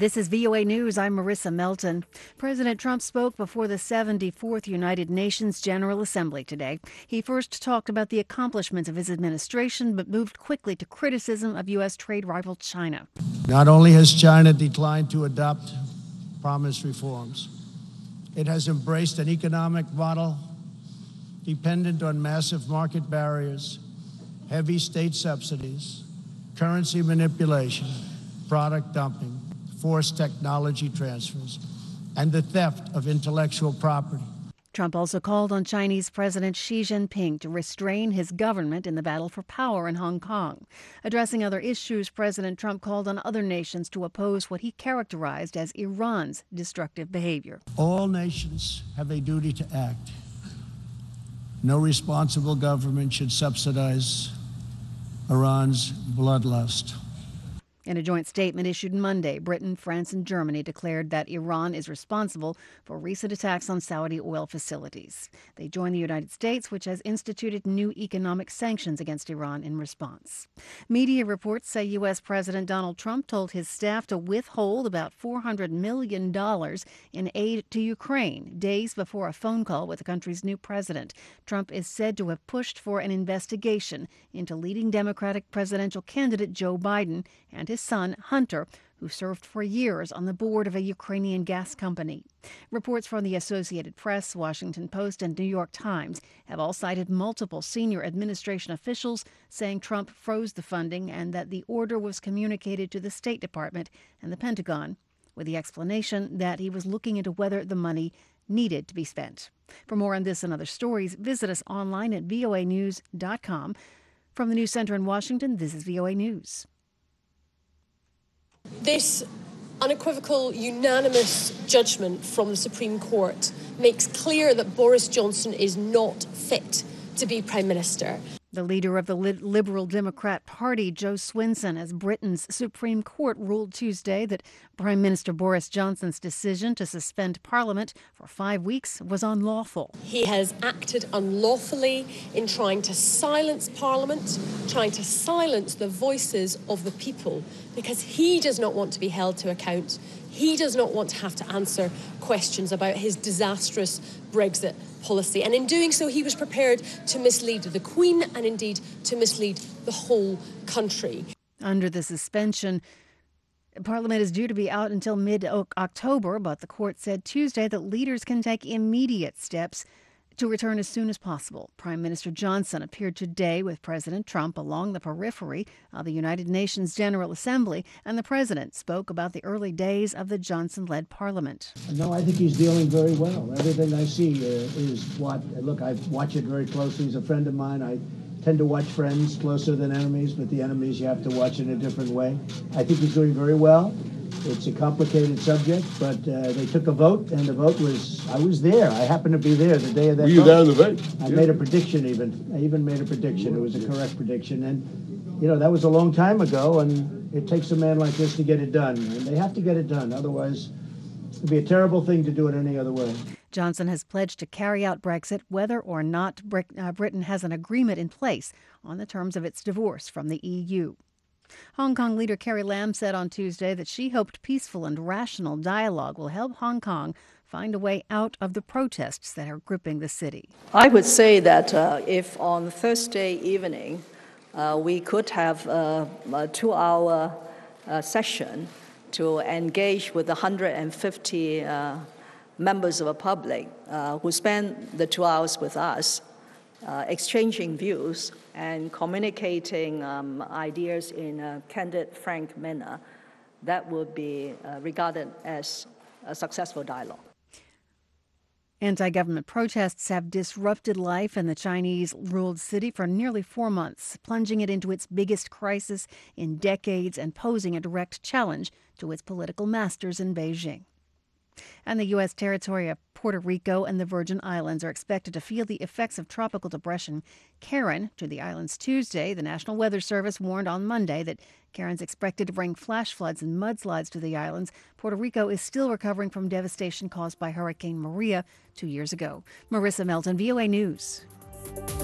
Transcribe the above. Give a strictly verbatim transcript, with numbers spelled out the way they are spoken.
This is V O A News. I'm Marissa Melton. President Trump spoke before the seventy-fourth United Nations General Assembly today. He first talked about the accomplishments of his administration, but moved quickly to criticism of U S trade rival China. Not only has China declined to adopt promised reforms, it has embraced an economic model dependent on massive market barriers, heavy state subsidies, currency manipulation, product dumping, forced technology transfers, and the theft of intellectual property. Trump also called on Chinese President Xi Jinping to restrain his government in the battle for power in Hong Kong. Addressing other issues, President Trump called on other nations to oppose what he characterized as Iran's destructive behavior. All nations have a duty to act. No responsible government should subsidize Iran's bloodlust. In a joint statement issued Monday, Britain, France, and Germany declared that Iran is responsible for recent attacks on Saudi oil facilities. They joined the United States, which has instituted new economic sanctions against Iran in response. Media reports say U S. President Donald Trump told his staff to withhold about four hundred million dollars in aid to Ukraine days before a phone call with the country's new president. Trump is said to have pushed for an investigation into leading Democratic presidential candidate Joe Biden and his son, Hunter, who served for years on the board of a Ukrainian gas company. Reports from the Associated Press, Washington Post, and New York Times have all cited multiple senior administration officials saying Trump froze the funding and that the order was communicated to the State Department and the Pentagon, with the explanation that he was looking into whether the money needed to be spent. For more on this and other stories, visit us online at V O A news dot com. From the News Center in Washington, this is V O A News. This unequivocal, unanimous judgment from the Supreme Court makes clear that Boris Johnson is not fit to be Prime Minister. The leader of the Liberal Democrat Party, Jo Swinson, as Britain's Supreme Court ruled Tuesday that Prime Minister Boris Johnson's decision to suspend Parliament for five weeks was unlawful. He has acted unlawfully in trying to silence Parliament, trying to silence the voices of the people, because he does not want to be held to account. He does not want to have to answer questions about his disastrous Brexit policy. And in doing so, he was prepared to mislead the Queen and indeed to mislead the whole country. Under the suspension, Parliament is due to be out until mid-October, but the court said Tuesday that leaders can take immediate steps to return as soon as possible. Prime Minister Johnson appeared today with President Trump along the periphery of the United Nations General Assembly, and the president spoke about the early days of the Johnson-led parliament. No, I think he's dealing very well. Everything I see uh, is what, look, I watch it very closely. He's a friend of mine. I tend to watch friends closer than enemies, but the enemies you have to watch in a different way. I think he's doing very well. It's a complicated subject, but uh, they took a vote, and the vote was, I was there. I happened to be there the day of that vote. Were you there in the vote? I yeah. made a prediction even. I even made a prediction. It was a correct prediction. And, you know, that was a long time ago, and it takes a man like this to get it done. And they have to get it done. Otherwise, it would be a terrible thing to do it any other way. Johnson has pledged to carry out Brexit whether or not Britain has an agreement in place on the terms of its divorce from the E U. Hong Kong leader Carrie Lam said on Tuesday that she hoped peaceful and rational dialogue will help Hong Kong find a way out of the protests that are gripping the city. I would say that uh, if on Thursday evening uh, we could have uh, a two-hour uh, session to engage with one hundred fifty uh, members of the public uh, who spend the two hours with us, uh, exchanging views and communicating um, ideas in a candid, frank manner, that would be uh, regarded as a successful dialogue. Anti-government protests have disrupted life in the Chinese-ruled city for nearly four months, plunging it into its biggest crisis in decades and posing a direct challenge to its political masters in Beijing. And the U S territory of Puerto Rico and the Virgin Islands are expected to feel the effects of tropical depression Karen to the islands Tuesday. The National Weather Service warned on Monday that Karen's expected to bring flash floods and mudslides to the islands. Puerto Rico is still recovering from devastation caused by Hurricane Maria two years ago. Marissa Melton, V O A News.